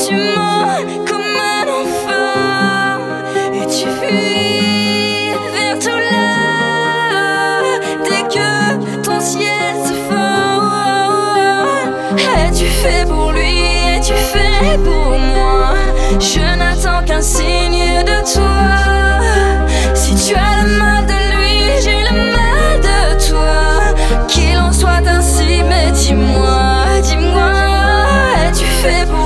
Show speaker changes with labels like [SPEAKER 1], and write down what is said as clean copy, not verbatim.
[SPEAKER 1] tu mens comme un enfant et tu fuis vers tout là. Dès que ton ciel se fend, es-tu fait pour lui, es-tu fait pour moi? Je